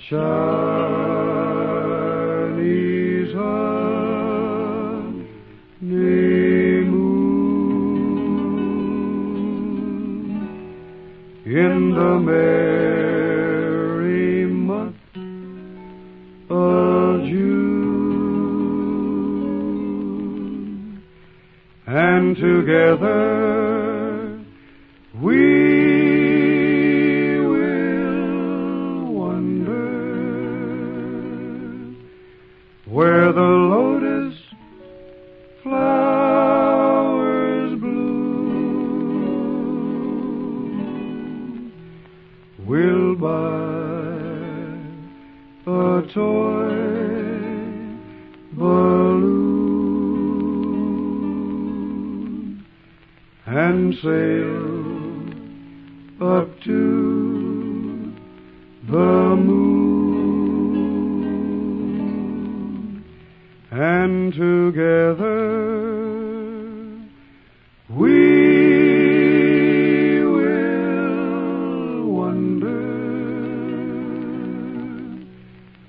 Chinese honeymoon in the merry month of June, and together we where the lotus flowers bloom. We'll buy a toy balloon and sail up to the moon. And together